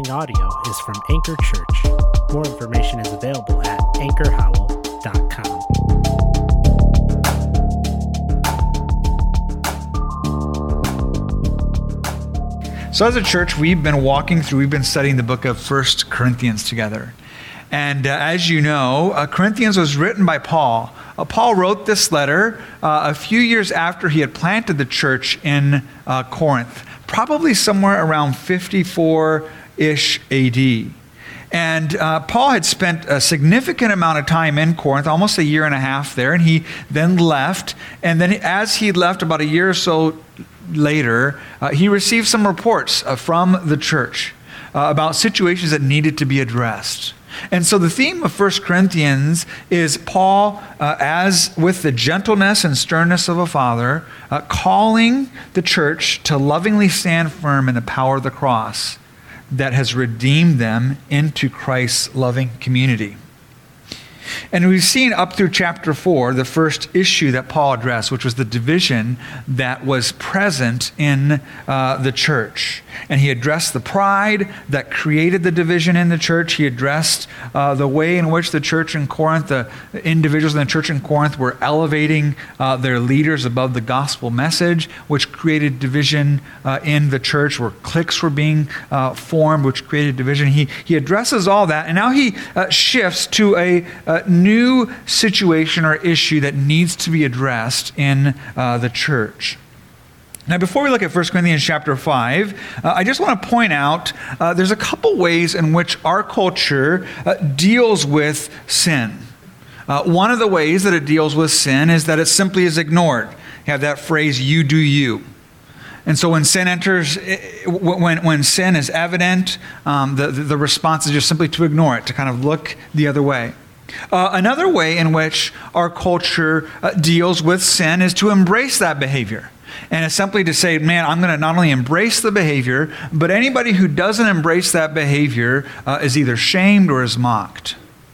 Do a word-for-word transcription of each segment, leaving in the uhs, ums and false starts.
following audio is from Anchor Church. More information is available at anchor howell dot com. So as a church, we've been walking through, we've been studying the book of First Corinthians together. And uh, as you know, uh, Corinthians was written by Paul. Uh, Paul wrote this letter uh, a few years after he had planted the church in uh, Corinth, probably somewhere around fifty-four-ish A D. And uh, Paul had spent a significant amount of time in Corinth, almost a year and a half there, and he then left. And then as he left about a year or so later, uh, he received some reports uh, from the church uh, about situations that needed to be addressed. And so the theme of First Corinthians is Paul, uh, as with the gentleness and sternness of a father, uh, calling the church to lovingly stand firm in the power of the cross that has redeemed them into Christ's loving community. And we've seen up through chapter four, the first issue that Paul addressed, which was the division that was present in uh, the church. And he addressed the pride that created the division in the church. He addressed uh, the way in which the church in Corinth, the individuals in the church in Corinth were elevating uh, their leaders above the gospel message, which created division uh, in the church, where cliques were being uh, formed, which created division. He, he addresses all that, and now he uh, shifts to a, a new situation or issue that needs to be addressed in uh, the church. Now, before we look at First Corinthians chapter five, uh, I just want to point out uh, there's a couple ways in which our culture uh, deals with sin. Uh, one of the ways that it deals with sin is that it simply is ignored. You have that phrase, you do you. And so when sin enters, when, when sin is evident, um, the, the response is just simply to ignore it, to kind of look the other way. Uh, another way in which our culture uh, deals with sin is to embrace that behavior. And it's simply to say, man, I'm going to not only embrace the behavior, but anybody who doesn't embrace that behavior uh, is either shamed or is mocked.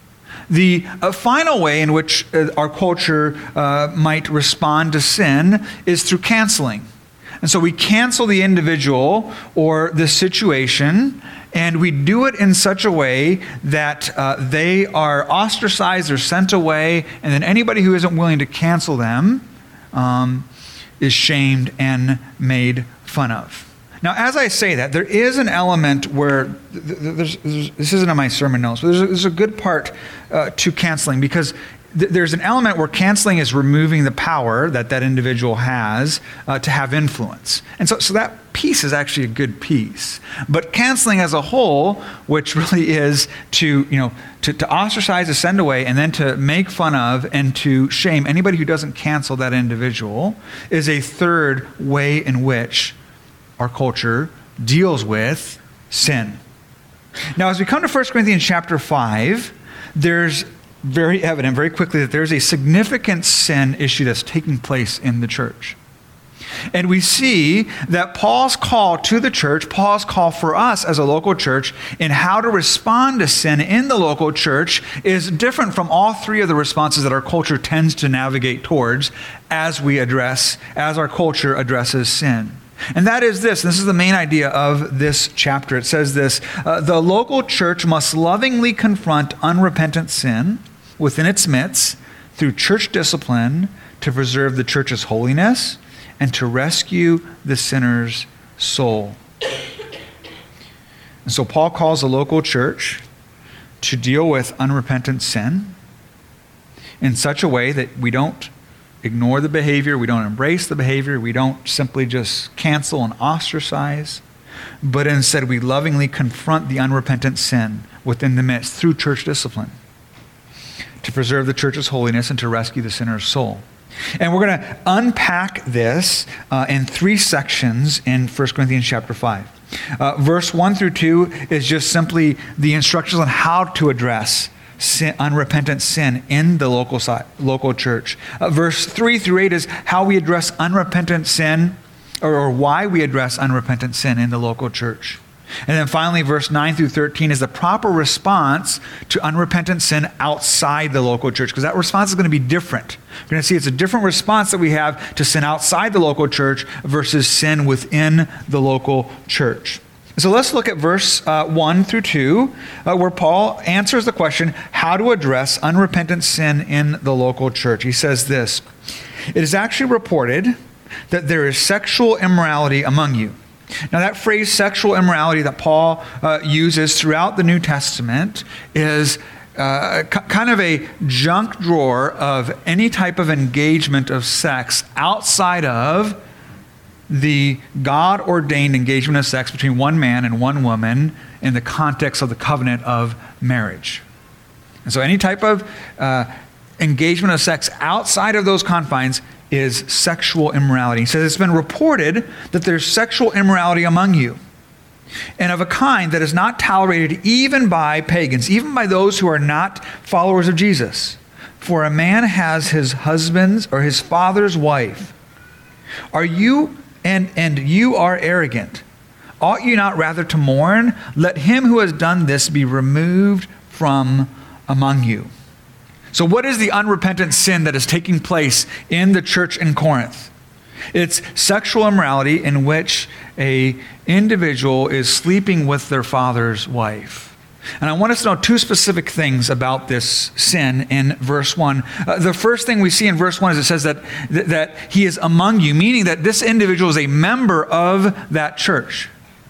The uh, final way in which uh, our culture uh, might respond to sin is through canceling. And so we cancel the individual or the situation, and we do it in such a way that uh, they are ostracized or sent away, and then anybody who isn't willing to cancel them um, is shamed and made fun of. Now, as I say that, there is an element where, th- th- there's, there's, this isn't in my sermon notes, but there's a, there's a good part uh, to canceling, because th- there's an element where canceling is removing the power that that individual has uh, to have influence. And so, so that piece is actually a good piece. But canceling as a whole, which really is to, you know, to, to ostracize, to send away, and then to make fun of and to shame anybody who doesn't cancel that individual, is a third way in which our culture deals with sin. Now, as we come to First Corinthians chapter five, there's very evident very quickly that there's a significant sin issue that's taking place in the church. And we see that Paul's call to the church, Paul's call for us as a local church in how to respond to sin in the local church is different from all three of the responses that our culture tends to navigate towards as we address, as our culture addresses sin. And that is this, this is the main idea of this chapter. It says this, uh, the local church must lovingly confront unrepentant sin within its midst through church discipline to preserve the church's holiness and to rescue the sinner's soul. And so Paul calls the local church to deal with unrepentant sin in such a way that we don't ignore the behavior, we don't embrace the behavior, we don't simply just cancel and ostracize, but instead we lovingly confront the unrepentant sin within the midst through church discipline to preserve the church's holiness and to rescue the sinner's soul. And we're going to unpack this uh, in three sections in First Corinthians chapter five. Uh, verse one through two is just simply the instructions on how to address sin, unrepentant sin in the local side, local church. Uh, verse three through eight is how we address unrepentant sin, or, or why we address unrepentant sin in the local church. And then finally, verse nine through thirteen is the proper response to unrepentant sin outside the local church, because that response is going to be different. We're going to see it's a different response that we have to sin outside the local church versus sin within the local church. So let's look at verse uh, one through two, uh, where Paul answers the question, how to address unrepentant sin in the local church. He says this, "It is actually reported that there is sexual immorality among you." Now that phrase, sexual immorality, that Paul uh, uses throughout the New Testament is uh, c- kind of a junk drawer of any type of engagement of sex outside of the God-ordained engagement of sex between one man and one woman in the context of the covenant of marriage. And so any type of uh, engagement of sex outside of those confines is sexual immorality. He says it's been reported that there's sexual immorality among you, and of a kind that is not tolerated even by pagans, even by those who are not followers of Jesus. For a man has his husband's or his father's wife. Are you and and you are arrogant? Ought you not rather to mourn? Let him who has done this be removed from among you. So what is the unrepentant sin that is taking place in the church in Corinth? It's sexual immorality in which a individual is sleeping with their father's wife. And I want us to know two specific things about this sin in verse one. Uh, the first thing we see in verse one is it says that, th- that he is among you, meaning that this individual is a member of that church.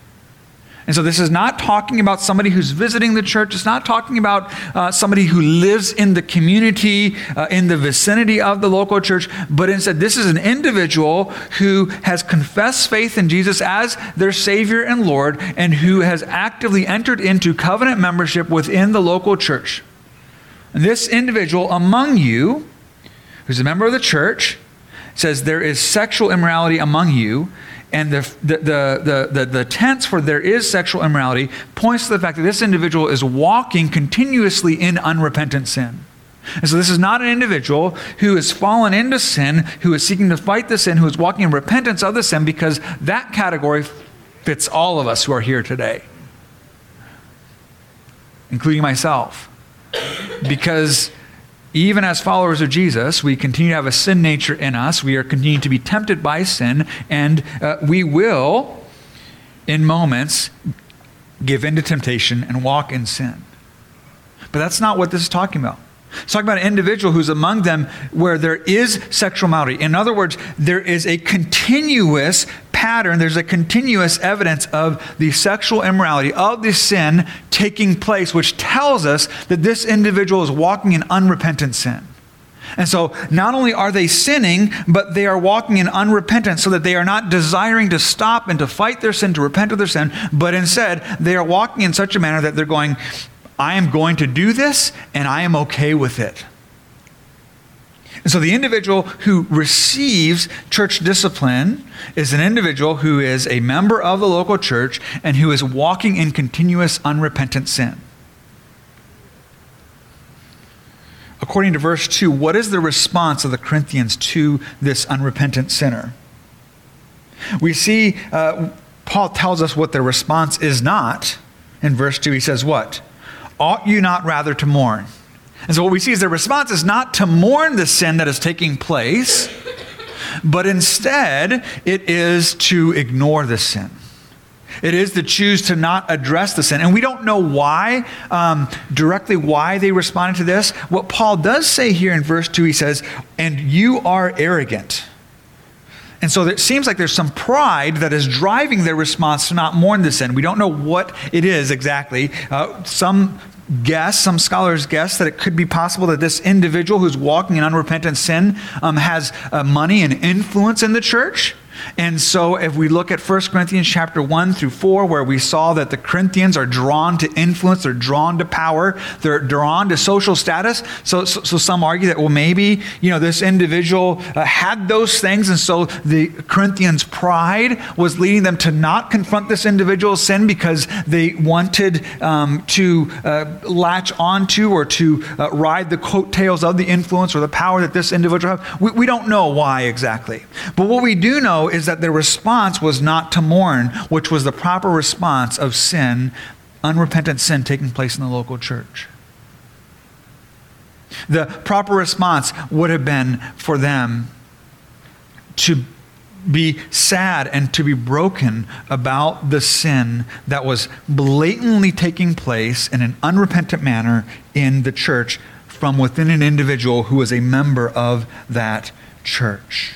And so this is not talking about somebody who's visiting the church. It's not talking about uh, somebody who lives in the community, uh, in the vicinity of the local church, but instead this is an individual who has confessed faith in Jesus as their Savior and Lord, and who has actively entered into covenant membership within the local church. And this individual among you, who's a member of the church, says there is sexual immorality among you. And the, the, the, the, the tense for there is sexual immorality points to the fact that this individual is walking continuously in unrepentant sin. And so this is not an individual who has fallen into sin, who is seeking to fight the sin, who is walking in repentance of the sin, because that category fits all of us who are here today, including myself. Because even as followers of Jesus, we continue to have a sin nature in us. We are continuing to be tempted by sin, and uh, we will, in moments, give in to temptation and walk in sin. But that's not what this is talking about. It's talking about an individual who's among them where there is sexual immorality. In other words, there is a continuous pattern, there's a continuous evidence of the sexual immorality, of the sin taking place, which tells us that this individual is walking in unrepentant sin. And so not only are they sinning, but they are walking in unrepentance, so that they are not desiring to stop and to fight their sin, to repent of their sin, but instead they are walking in such a manner that they're going, I am going to do this, and I am okay with it. And so the individual who receives church discipline is an individual who is a member of the local church and who is walking in continuous unrepentant sin. According to verse two, what is the response of the Corinthians to this unrepentant sinner? We see uh, Paul tells us what their response is not. In verse two, he says what? Ought you not rather to mourn? And so what we see is their response is not to mourn the sin that is taking place, but instead it is to ignore the sin. It is to choose to not address the sin. And we don't know why, um, directly why they responded to this. What Paul does say here in verse two, he says, and you are arrogant. And so it seems like there's some pride that is driving their response to not mourn the sin. We don't know what it is exactly. Uh, some guess, some scholars guess that it could be possible that this individual who's walking in unrepentant sin um, has uh, money and influence in the church. And so if we look at First Corinthians chapter one through four, where we saw that the Corinthians are drawn to influence, they're drawn to power, they're drawn to social status. So, so, so some argue that, well, maybe, you know, this individual uh, had those things, and so the Corinthians' pride was leading them to not confront this individual's sin because they wanted um, to uh, latch onto or to uh, ride the coattails of the influence or the power that this individual had. We, we don't know why exactly. But what we do know is that their response was not to mourn, which was the proper response of sin, unrepentant sin taking place in the local church. The proper response would have been for them to be sad and to be broken about the sin that was blatantly taking place in an unrepentant manner in the church from within an individual who was a member of that church.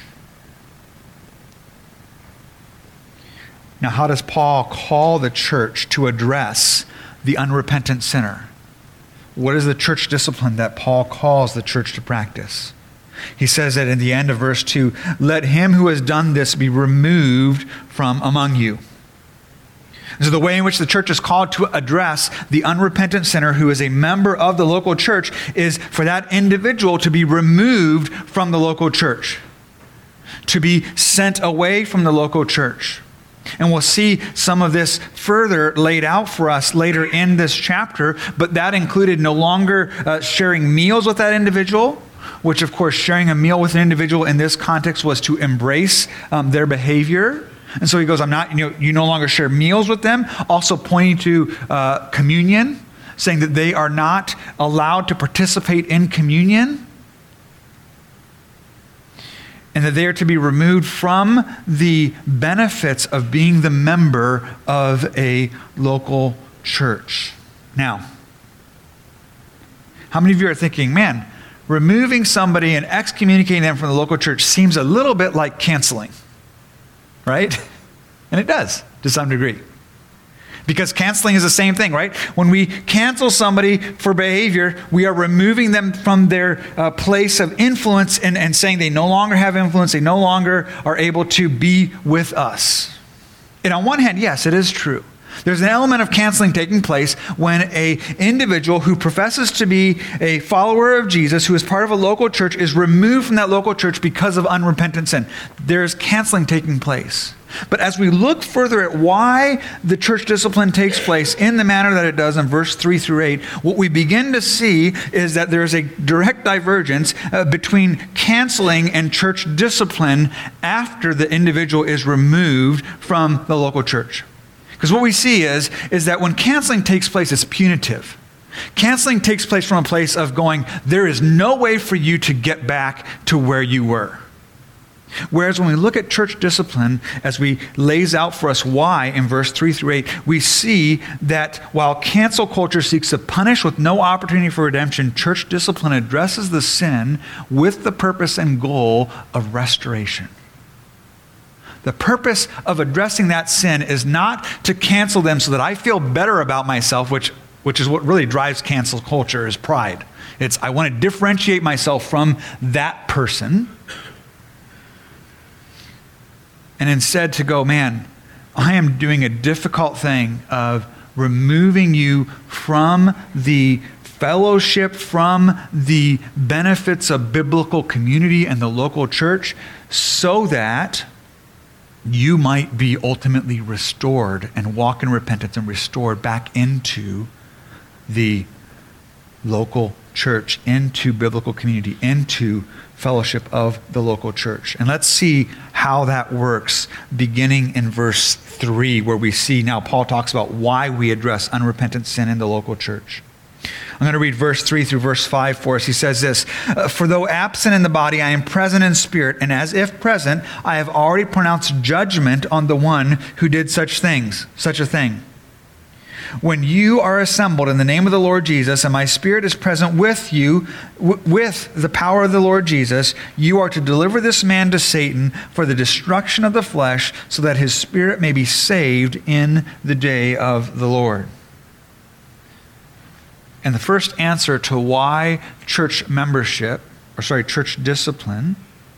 Now, how does Paul call the church to address the unrepentant sinner? What is the church discipline that Paul calls the church to practice? He says that in the end of verse two, let him who has done this be removed from among you. And so the way in which the church is called to address the unrepentant sinner who is a member of the local church is for that individual to be removed from the local church, to be sent away from the local church. And we'll see some of this further laid out for us later in this chapter, but that included no longer uh, sharing meals with that individual, which of course sharing a meal with an individual in this context was to embrace um, their behavior. And so he goes, I'm not, you know, you no longer share meals with them, also pointing to uh, communion, saying that they are not allowed to participate in communion, and that they are to be removed from the benefits of being the member of a local church. Now, how many of you are thinking, man, removing somebody and excommunicating them from the local church seems a little bit like canceling, right? And it does, to some degree. Because canceling is the same thing, right? When we cancel somebody for behavior, we are removing them from their uh, place of influence and, and saying they no longer have influence, they no longer are able to be with us. And on one hand, yes, it is true. There's an element of canceling taking place when an individual who professes to be a follower of Jesus, who is part of a local church, is removed from that local church because of unrepentant sin. There's canceling taking place. But as we look further at why the church discipline takes place in the manner that it does in verse three through eight, what we begin to see is that there is a direct divergence uh, between canceling and church discipline after the individual is removed from the local church. Because what we see is, is that when canceling takes place, it's punitive. Canceling takes place from a place of going, there is no way for you to get back to where you were. Whereas when we look at church discipline, as we lays out for us why in verse three through eight, we see that while cancel culture seeks to punish with no opportunity for redemption, church discipline addresses the sin with the purpose and goal of restoration. The purpose of addressing that sin is not to cancel them so that I feel better about myself, which, which is what really drives cancel culture, is pride. It's I want to differentiate myself from that person. And instead to go, man, I am doing a difficult thing of removing you from the fellowship, from the benefits of biblical community and the local church, so that you might be ultimately restored and walk in repentance and restored back into the local church, into biblical community, into fellowship of the local church. And let's see how that works beginning in verse three, where we see now Paul talks about why we address unrepentant sin in the local church. I'm going to read verse three through verse five for us. He says this, for though absent in the body, I am present in spirit, and as if present, I have already pronounced judgment on the one who did such things, such a thing. When you are assembled in the name of the Lord Jesus, and my spirit is present with you, w- with the power of the Lord Jesus, you are to deliver this man to Satan for the destruction of the flesh, so that his spirit may be saved in the day of the Lord. And the first answer to why church membership, or sorry, church discipline,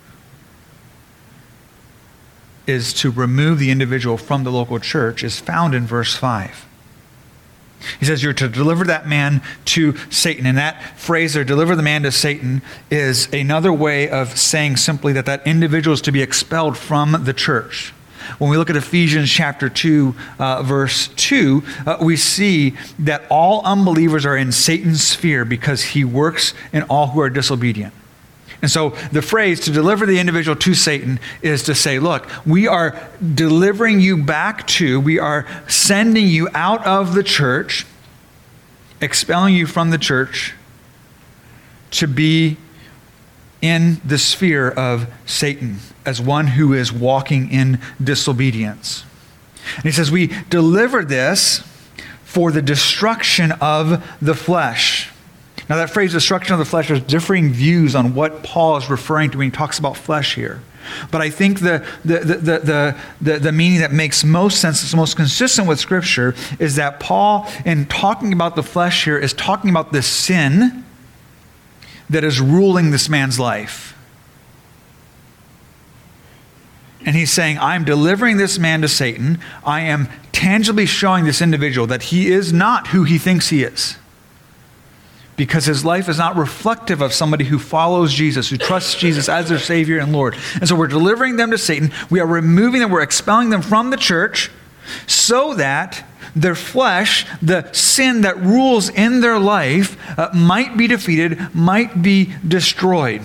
is to remove the individual from the local church is found in verse five. He says you're to deliver that man to Satan. And that phrase there, deliver the man to Satan, is another way of saying simply that that individual is to be expelled from the church. When we look at Ephesians chapter two, uh, verse two, uh, we see that all unbelievers are in Satan's sphere because he works in all who are disobedient. And so the phrase to deliver the individual to Satan is to say, look, we are delivering you back to, we are sending you out of the church, expelling you from the church to be in the sphere of Satan as one who is walking in disobedience. And he says, we deliver this for the destruction of the flesh. Now that phrase, destruction of the flesh, there's differing views on what Paul is referring to when he talks about flesh here. But I think the, the, the, the, the, the meaning that makes most sense, that's most consistent with Scripture, is that Paul, in talking about the flesh here, is talking about the sin that is ruling this man's life. And he's saying, I'm delivering this man to Satan. I am tangibly showing this individual that he is not who he thinks he is, because his life is not reflective of somebody who follows Jesus, who trusts Jesus as their Savior and Lord. And so we're delivering them to Satan. We are removing them. We're expelling them from the church so that their flesh, the sin that rules in their life, uh, might be defeated, might be destroyed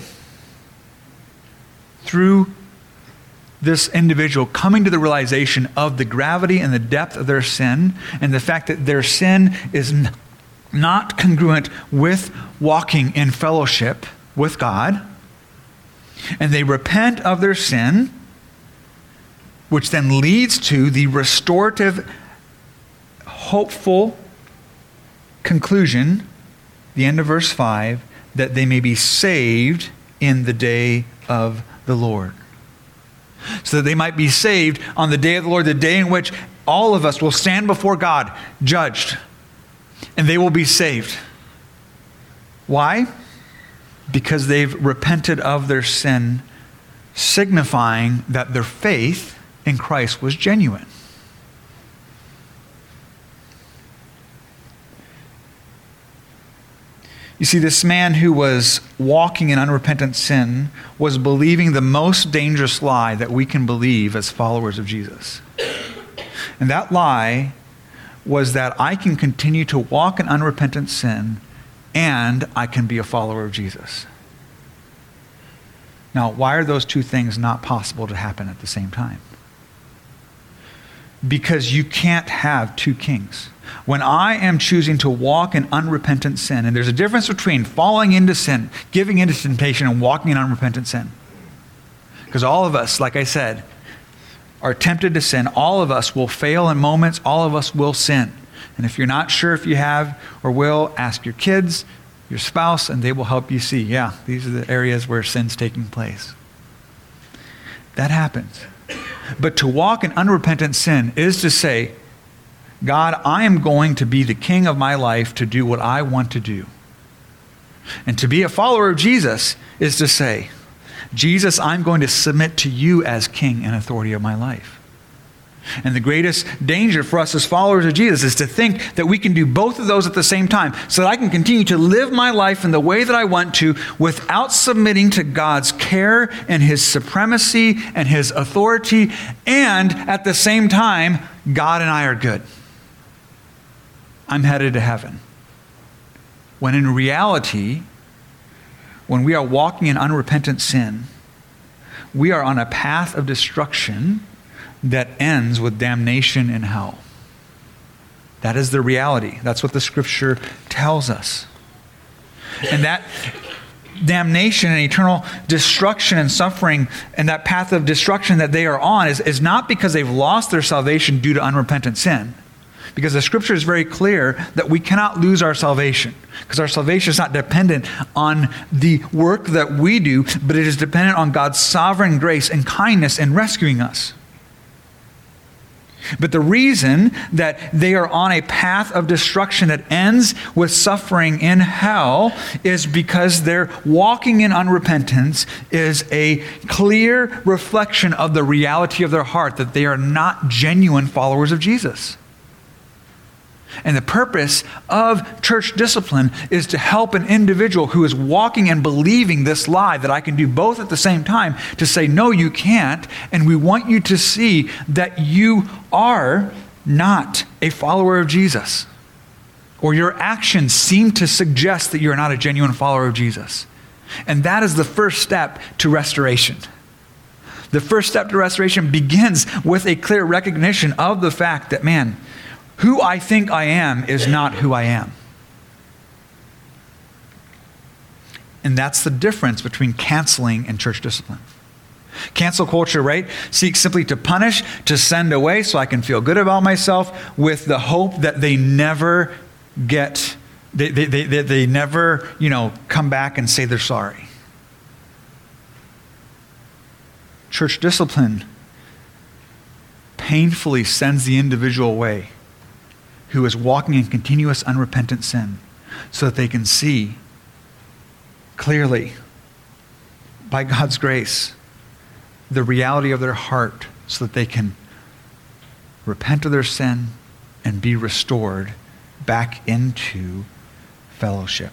through this individual coming to the realization of the gravity and the depth of their sin, and the fact that their sin is n- not congruent with walking in fellowship with God. And they repent of their sin, which then leads to the restorative, hopeful conclusion, the end of verse five, that they may be saved in the day of the Lord. So that they might be saved on the day of the Lord, the day in which all of us will stand before God, judged, and they will be saved. Why? Because they've repented of their sin, signifying that their faith in Christ was genuine. You see, this man who was walking in unrepentant sin was believing the most dangerous lie that we can believe as followers of Jesus. And that lie was that I can continue to walk in unrepentant sin and I can be a follower of Jesus. Now, why are those two things not possible to happen at the same time? Because you can't have two kings. When I am choosing to walk in unrepentant sin, and there's a difference between falling into sin, giving into temptation, and walking in unrepentant sin. Because all of us, like I said, are tempted to sin. All of us will fail in moments. All of us will sin. And if you're not sure if you have or will, ask your kids, your spouse, and they will help you see, yeah, these are the areas where sin's taking place. That happens. But to walk in unrepentant sin is to say, God, I am going to be the king of my life to do what I want to do. And to be a follower of Jesus is to say, Jesus, I'm going to submit to you as king and authority of my life. And the greatest danger for us as followers of Jesus is to think that we can do both of those at the same time, so that I can continue to live my life in the way that I want to without submitting to God's care and his supremacy and his authority, and at the same time, God and I are good. I'm headed to heaven. When in reality, when we are walking in unrepentant sin, we are on a path of destruction that ends with damnation in hell. That is the reality. That's what the Scripture tells us. And that damnation and eternal destruction and suffering and that path of destruction that they are on is, is not because they've lost their salvation due to unrepentant sin. Because the Scripture is very clear that we cannot lose our salvation. Because our salvation is not dependent on the work that we do, but it is dependent on God's sovereign grace and kindness in rescuing us. But the reason that they are on a path of destruction that ends with suffering in hell is because their walking in unrepentance is a clear reflection of the reality of their heart, that they are not genuine followers of Jesus. And the purpose of church discipline is to help an individual who is walking and believing this lie that I can do both at the same time to say, no, you can't. And we want you to see that you are not a follower of Jesus, or your actions seem to suggest that you're not a genuine follower of Jesus. And that is the first step to restoration. The first step to restoration begins with a clear recognition of the fact that, man, who I think I am is not who I am. And that's the difference between canceling and church discipline. Cancel culture, right, seeks simply to punish, to send away so I can feel good about myself, with the hope that they never get, they, they, they, they, they never, you know, come back and say they're sorry. Church discipline painfully sends the individual away who is walking in continuous unrepentant sin so that they can see clearly, by God's grace, the reality of their heart so that they can repent of their sin and be restored back into fellowship.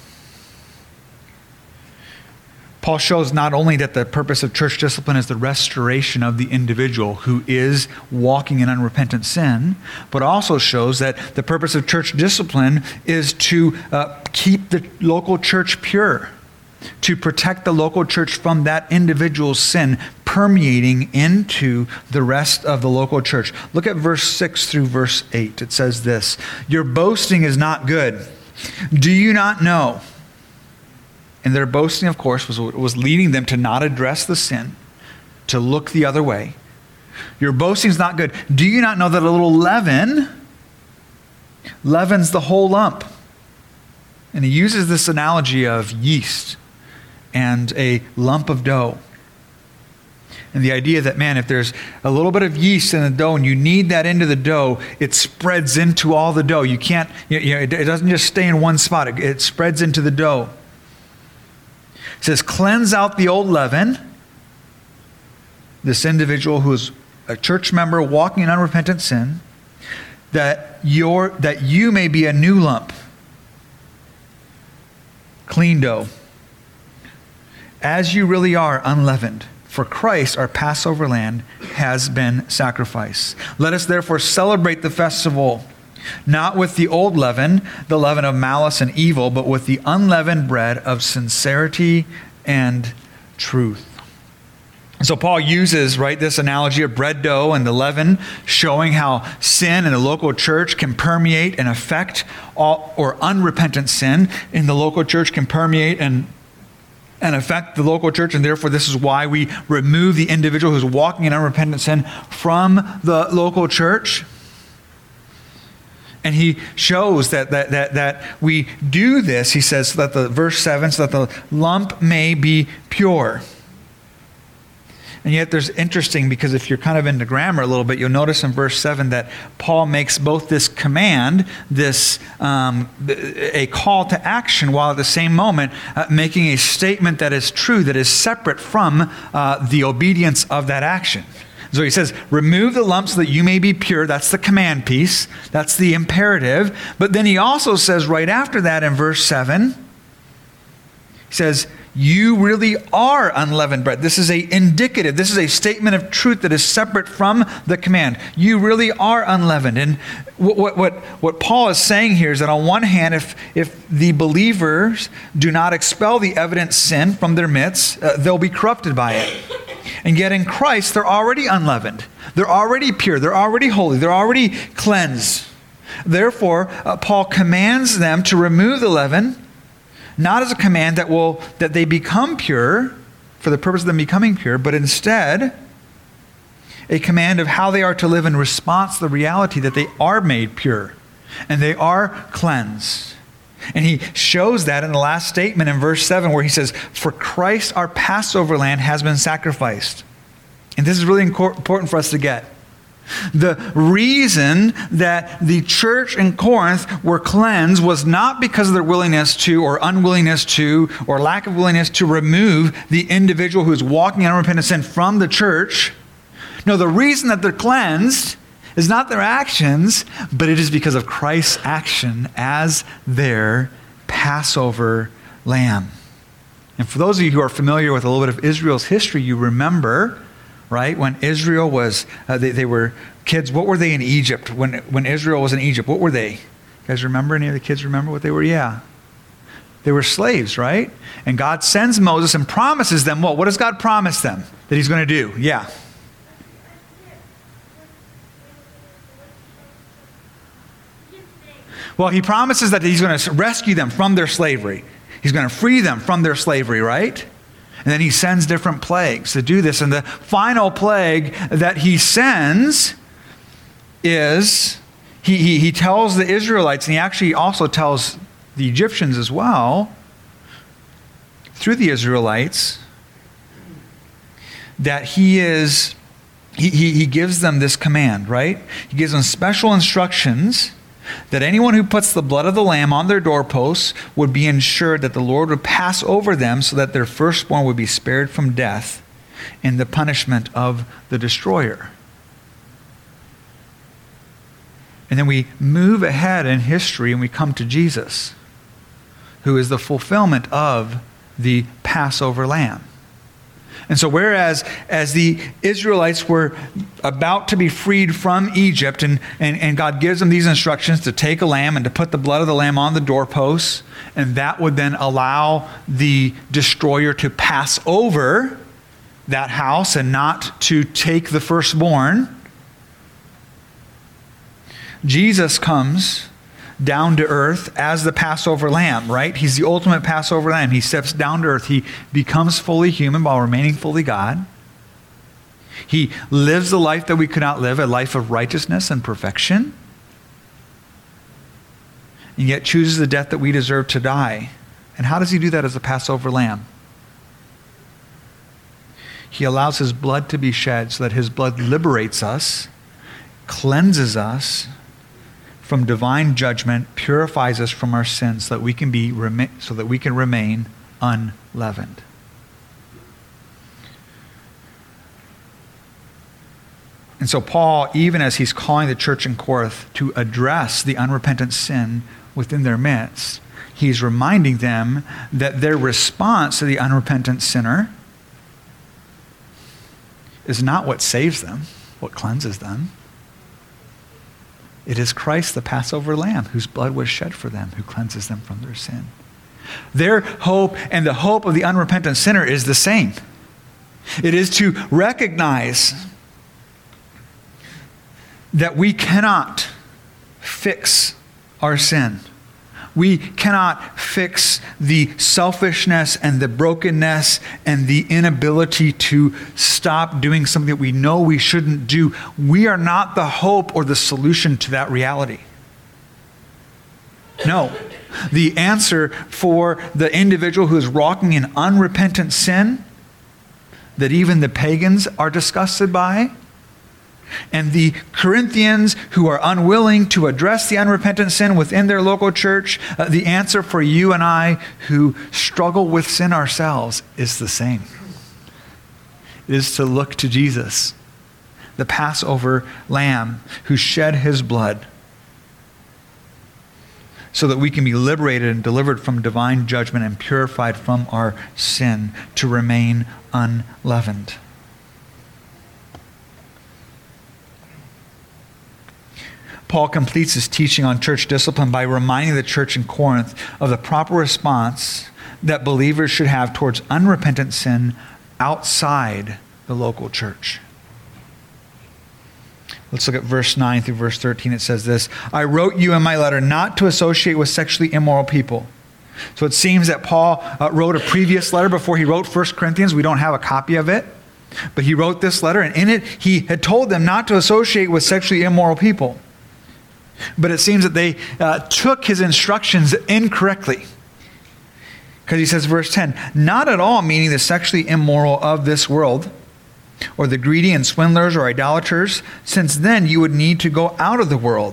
Paul shows not only that the purpose of church discipline is the restoration of the individual who is walking in unrepentant sin, but also shows that the purpose of church discipline is to uh, keep the local church pure, to protect the local church from that individual's sin permeating into the rest of the local church. Look at verse six through verse eight. It says this: "Your boasting is not good. Do you not know?" And their boasting, of course, was, was leading them to not address the sin, to look the other way. Your boasting is not good. Do you not know that a little leaven leavens the whole lump? And he uses this analogy of yeast and a lump of dough. And the idea that, man, if there's a little bit of yeast in the dough and you knead that into the dough, it spreads into all the dough. You can't, you know, it doesn't just stay in one spot. It, it spreads into the dough. It says, cleanse out the old leaven. This individual who is a church member walking in unrepentant sin, that your that you may be a new lump, clean dough, as you really are, unleavened. For Christ, our Passover lamb, has been sacrificed. Let us therefore celebrate the festival, not with the old leaven, the leaven of malice and evil, but with the unleavened bread of sincerity and truth. So Paul uses, right, this analogy of bread dough and the leaven, showing how sin in the local church can permeate and affect all, or unrepentant sin in the local church can permeate and and affect the local church, and therefore this is why we remove the individual who's walking in unrepentant sin from the local church. And he shows that that that that we do this, he says, so that the verse seven, so that the lump may be pure. And yet there's interesting, because if you're kind of into grammar a little bit, you'll notice in verse seven that Paul makes both this command, this um, a call to action, while at the same moment uh, making a statement that is true, that is separate from uh, the obedience of that action. So he says, remove the lump so that you may be pure. That's the command piece. That's the imperative. But then he also says right after that in verse seven, he says, you really are unleavened bread. This is a indicative. This is a statement of truth that is separate from the command. You really are unleavened. And what, what, what, what Paul is saying here is that on one hand, if, if the believers do not expel the evident sin from their midst, uh, they'll be corrupted by it. And yet in Christ, they're already unleavened. They're already pure. They're already holy. They're already cleansed. Therefore, uh, Paul commands them to remove the leaven, not as a command that will that they become pure, for the purpose of them becoming pure, but instead a command of how they are to live in response to the reality that they are made pure and they are cleansed. And he shows that in the last statement in verse seven, where he says, for Christ our Passover lamb has been sacrificed. And this is really important for us to get. The reason that the church in Corinth were cleansed was not because of their willingness to, or unwillingness to, or lack of willingness to remove the individual who is walking in unrepentant sin from the church. No, the reason that they're cleansed is not their actions, but it is because of Christ's action as their Passover lamb. And for those of you who are familiar with a little bit of Israel's history, you remember, right, when Israel was, uh, they, they were kids. What were they in Egypt? When when Israel was in Egypt, what were they? You guys remember? Any of the kids remember what they were? Yeah. They were slaves, right? And God sends Moses and promises them what? What does God promise them that he's going to do? Yeah. Well, he promises that he's going to rescue them from their slavery. He's going to free them from their slavery, right? And then he sends different plagues to do this. And the final plague that he sends is, he, he, he tells the Israelites, and he actually also tells the Egyptians as well, through the Israelites, that he is, he, he, he gives them this command, right? He gives them special instructions that anyone who puts the blood of the lamb on their doorposts would be ensured that the Lord would pass over them so that their firstborn would be spared from death in the punishment of the destroyer. And then we move ahead in history and we come to Jesus, who is the fulfillment of the Passover lamb. And so whereas as the Israelites were about to be freed from Egypt, and, and, and God gives them these instructions to take a lamb and to put the blood of the lamb on the doorposts, and that would then allow the destroyer to pass over that house and not to take the firstborn, Jesus comes down to earth as the Passover lamb, right? He's the ultimate Passover lamb. He steps down to earth. He becomes fully human while remaining fully God. He lives the life that we could not live, a life of righteousness and perfection, and yet chooses the death that we deserve to die. And how does he do that as a Passover lamb? He allows his blood to be shed so that his blood liberates us, cleanses us from divine judgment, purifies us from our sins so that we can be so that we can remain unleavened. And so Paul, even as he's calling the church in Corinth to address the unrepentant sin within their midst, he's reminding them that their response to the unrepentant sinner is not what saves them, what cleanses them. It is Christ, the Passover lamb, whose blood was shed for them, who cleanses them from their sin. Their hope and the hope of the unrepentant sinner is the same. It is to recognize that we cannot fix our sin. We cannot fix the selfishness and the brokenness and the inability to stop doing something that we know we shouldn't do. We are not the hope or the solution to that reality. No. The answer for the individual who is walking in unrepentant sin that even the pagans are disgusted by, and the Corinthians who are unwilling to address the unrepentant sin within their local church, uh, the answer for you and I who struggle with sin ourselves is the same. It is to look to Jesus, the Passover lamb who shed his blood so that we can be liberated and delivered from divine judgment and purified from our sin to remain unleavened. Paul completes his teaching on church discipline by reminding the church in Corinth of the proper response that believers should have towards unrepentant sin outside the local church. Let's look at verse nine through verse thirteen. It says this: I wrote you in my letter not to associate with sexually immoral people. So it seems that Paul uh, wrote a previous letter before he wrote First Corinthians. We don't have a copy of it. But he wrote this letter, and in it he had told them not to associate with sexually immoral people. But it seems that they uh, took his instructions incorrectly. Because he says, verse ten, not at all meaning the sexually immoral of this world, or the greedy and swindlers or idolaters, since then you would need to go out of the world.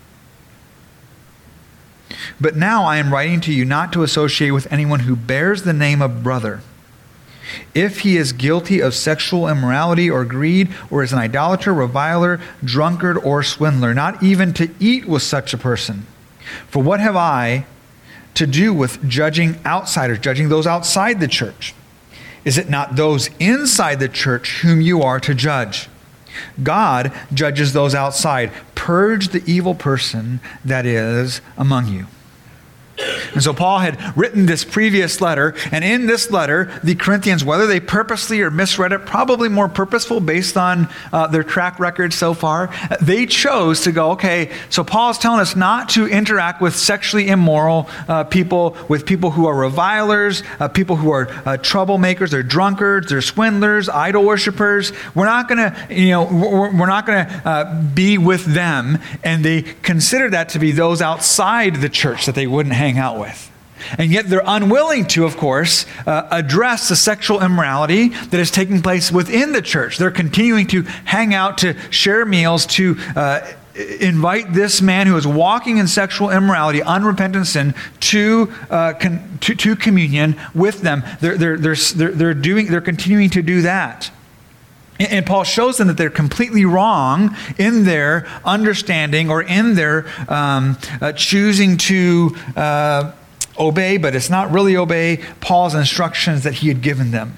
But now I am writing to you not to associate with anyone who bears the name of brother, if he is guilty of sexual immorality or greed, or is an idolater, reviler, drunkard, or swindler, not even to eat with such a person. For what have I to do with judging outsiders, judging those outside the church? Is it not those inside the church whom you are to judge? God judges those outside. Purge the evil person that is among you. And so Paul had written this previous letter, and in this letter, the Corinthians, whether they purposely or misread it, probably more purposeful based on uh, their track record so far, they chose to go, okay, so Paul's telling us not to interact with sexually immoral uh, people, with people who are revilers, uh, people who are uh, troublemakers, they're drunkards, they're swindlers, idol worshipers. We're not going to, you know, we're, we're not going to uh, be with them, and they consider that to be those outside the church that they wouldn't hang out with. And yet they're unwilling to, of course, uh, address the sexual immorality that is taking place within the church. They're continuing to hang out, to share meals, to uh, invite this man who is walking in sexual immorality, unrepentant sin, to, uh, con- to, to communion with them. They're, they're, they're, they're, they're, doing, they're continuing to do that. And Paul shows them that they're completely wrong in their understanding or in their um, uh, choosing to uh, obey, but it's not really obey Paul's instructions that he had given them.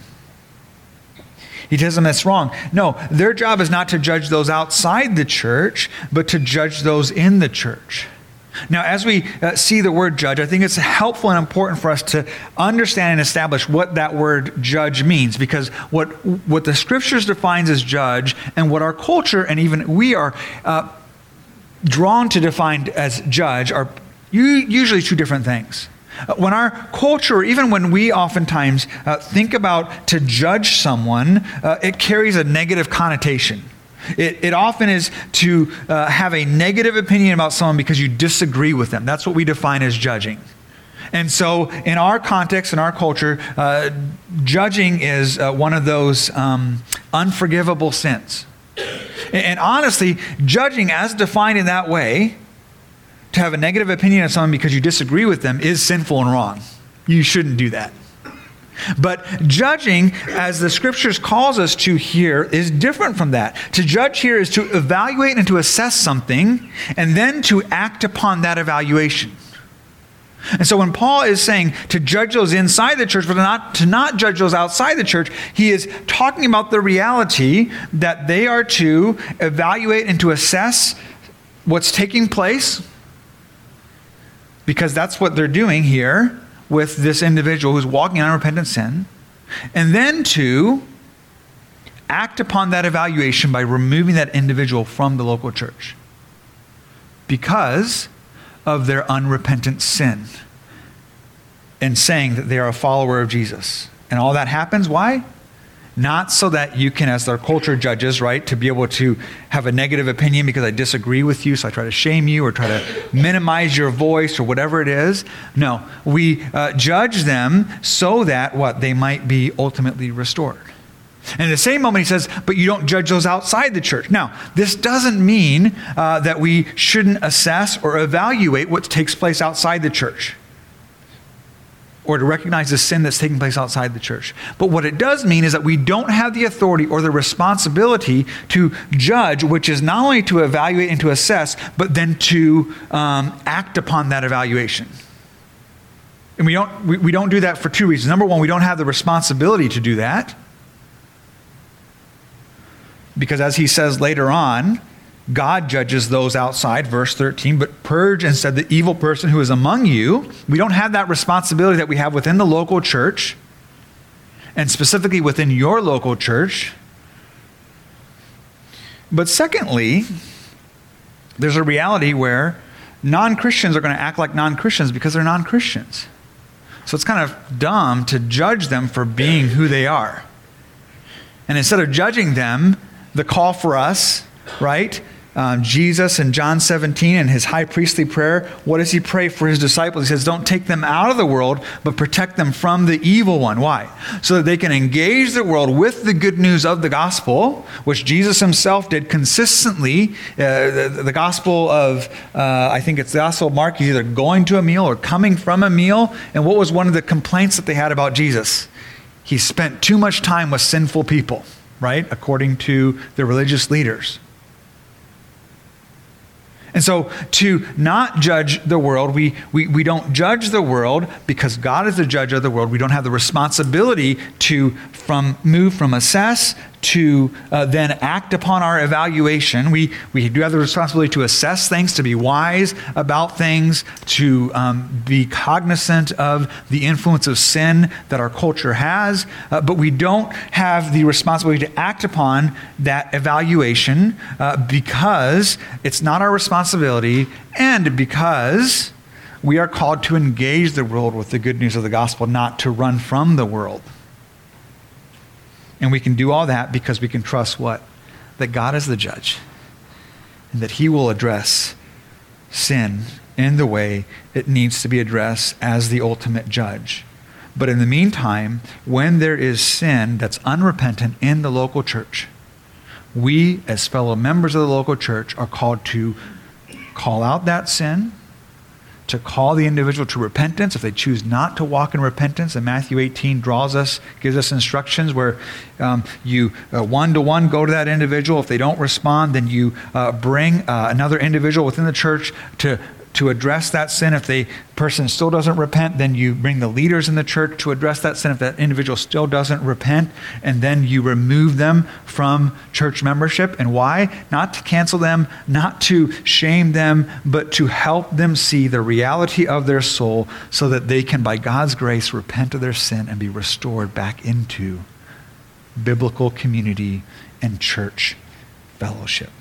He tells them that's wrong. No, their job is not to judge those outside the church, but to judge those in the church. Now, as we uh, see the word judge, I think it's helpful and important for us to understand and establish what that word judge means, because what what the scriptures defines as judge and what our culture and even we are uh, drawn to define as judge are u- usually two different things. Uh, when our culture, or even when we oftentimes uh, think about to judge someone, uh, it carries a negative connotation. It, it often is to uh, have a negative opinion about someone because you disagree with them. That's what we define as judging. And so in our context, in our culture, uh, judging is uh, one of those um, unforgivable sins. And, and honestly, judging as defined in that way, to have a negative opinion of someone because you disagree with them, is sinful and wrong. You shouldn't do that. But judging, as the scriptures calls us to here, is different from that. To judge here is to evaluate and to assess something, and then to act upon that evaluation. And so when Paul is saying to judge those inside the church, but not to not judge those outside the church, he is talking about the reality that they are to evaluate and to assess what's taking place, because that's what they're doing here with this individual who's walking in unrepentant sin, and then to act upon that evaluation by removing that individual from the local church because of their unrepentant sin and saying that they are a follower of Jesus. And all that happens, why? Not so that you can, as their culture judges, right, to be able to have a negative opinion because I disagree with you, so I try to shame you or try to minimize your voice or whatever it is. No, we uh, judge them so that, what, they might be ultimately restored. And in the same moment he says, but you don't judge those outside the church. Now, this doesn't mean uh, that we shouldn't assess or evaluate what takes place outside the church, or to recognize the sin that's taking place outside the church. But what it does mean is that we don't have the authority or the responsibility to judge, which is not only to evaluate and to assess, but then to um, act upon that evaluation. And we don't, we, we don't do that for two reasons. Number one, we don't have the responsibility to do that, because as he says later on, God judges those outside, verse thirteen, but purge instead the evil person who is among you. We don't have that responsibility that we have within the local church, and specifically within your local church. But secondly, there's a reality where non-Christians are going to act like non-Christians because they're non-Christians. So it's kind of dumb to judge them for being who they are. And instead of judging them, the call for us, right? Um, Jesus in John seventeen in his high priestly prayer, what does he pray for his disciples? He says, don't take them out of the world, but protect them from the evil one. Why? So that they can engage the world with the good news of the gospel, which Jesus himself did consistently. Uh, the, the gospel of, uh, I think it's the gospel of Mark, he's either going to a meal or coming from a meal. And what was one of the complaints that they had about Jesus? He spent too much time with sinful people, right? According to the religious leaders. And so to not judge the world, we, we, we don't judge the world because God is the judge of the world. We don't have the responsibility to from move from assess to uh, then act upon our evaluation. We, we do have the responsibility to assess things, to be wise about things, to um, be cognizant of the influence of sin that our culture has, uh, but we don't have the responsibility to act upon that evaluation uh, because it's not our responsibility and because we are called to engage the world with the good news of the gospel, not to run from the world. And we can do all that because we can trust what? That God is the judge and that he will address sin in the way it needs to be addressed as the ultimate judge. But in the meantime, when there is sin that's unrepentant in the local church, we as fellow members of the local church are called to call out that sin, to call the individual to repentance if they choose not to walk in repentance. And Matthew eighteen draws us, gives us instructions where um, you uh, one-to-one go to that individual. If they don't respond, then you uh, bring uh, another individual within the church to to address that sin. If the person still doesn't repent, then you bring the leaders in the church to address that sin if that individual still doesn't repent, and then you remove them from church membership. And why? Not to cancel them, not to shame them, but to help them see the reality of their soul so that they can, by God's grace, repent of their sin and be restored back into biblical community and church fellowship.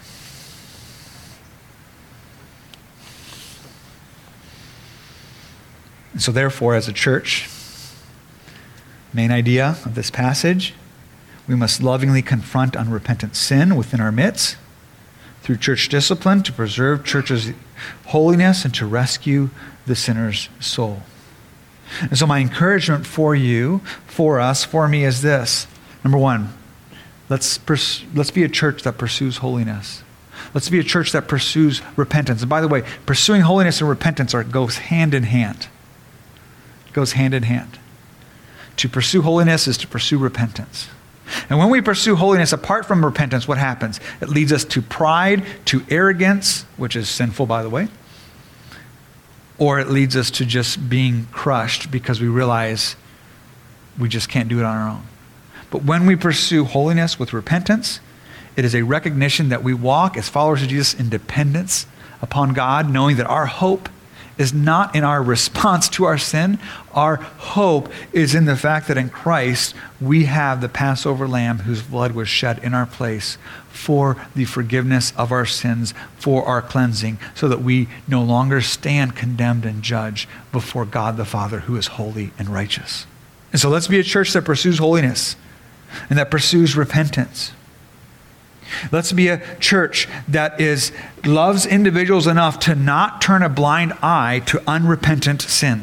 And so therefore, as a church, main idea of this passage, we must lovingly confront unrepentant sin within our midst through church discipline to preserve church's holiness and to rescue the sinner's soul. And so my encouragement for you, for us, for me is this. Number one, let's pers- let's be a church that pursues holiness. Let's be a church that pursues repentance. And by the way, pursuing holiness and repentance are goes hand in hand. Goes hand in hand. To pursue holiness is to pursue repentance. And when we pursue holiness apart from repentance, what happens? It leads us to pride, to arrogance, which is sinful, by the way, or it leads us to just being crushed because we realize we just can't do it on our own. But when we pursue holiness with repentance, it is a recognition that we walk as followers of Jesus in dependence upon God, knowing that our hope is not in our response to our sin. Our hope is in the fact that in Christ we have the Passover lamb whose blood was shed in our place for the forgiveness of our sins, for our cleansing, so that we no longer stand condemned and judged before God the Father who is holy and righteous. And so let's be a church that pursues holiness and that pursues repentance. Let's be a church that is loves individuals enough to not turn a blind eye to unrepentant sin.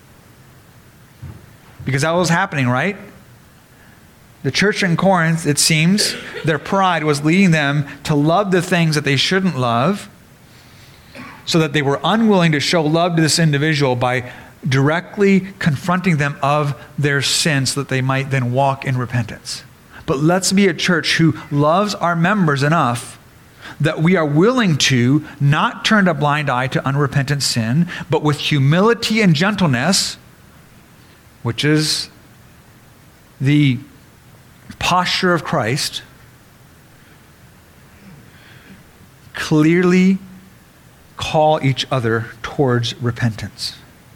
Because that was happening, right? The church in Corinth, it seems, their pride was leading them to love the things that they shouldn't love, so that they were unwilling to show love to this individual by directly confronting them of their sin so that they might then walk in repentance. But let's be a church who loves our members enough that we are willing to not turn a blind eye to unrepentant sin, but with humility and gentleness, which is the posture of Christ, clearly call each other towards repentance.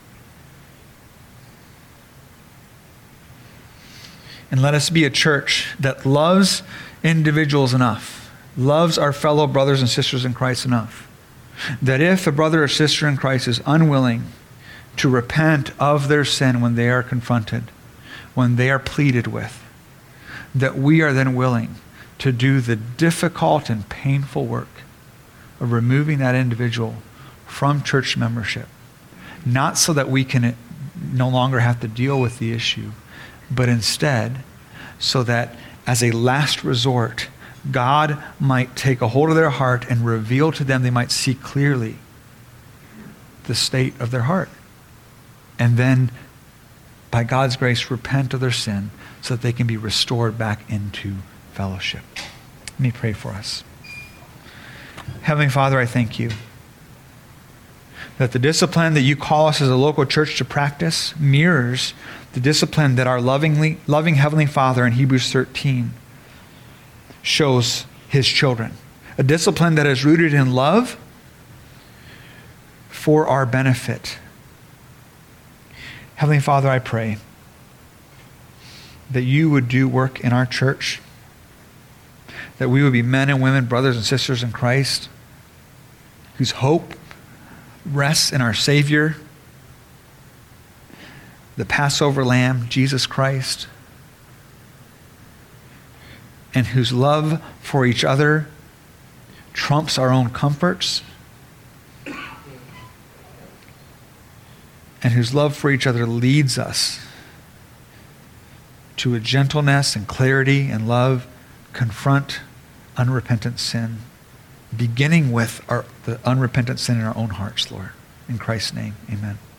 And let us be a church that loves individuals enough, loves our fellow brothers and sisters in Christ enough, that if a brother or sister in Christ is unwilling to repent of their sin when they are confronted, when they are pleaded with, that we are then willing to do the difficult and painful work of removing that individual from church membership, not so that we can no longer have to deal with the issue, but instead, so that as a last resort, God might take a hold of their heart and reveal to them, they might see clearly the state of their heart. And then, by God's grace, repent of their sin so that they can be restored back into fellowship. Let me pray for us. Heavenly Father, I thank you that the discipline that you call us as a local church to practice mirrors the discipline that our lovingly, loving Heavenly Father in Hebrews thirteen shows his children. A discipline that is rooted in love for our benefit. Heavenly Father, I pray that you would do work in our church, that we would be men and women, brothers and sisters in Christ, whose hope rests in our Savior, the Passover Lamb, Jesus Christ, and whose love for each other trumps our own comforts, and whose love for each other leads us to a gentleness and clarity and love, confront unrepentant sin, beginning with our, the unrepentant sin in our own hearts, Lord. In Christ's name, amen.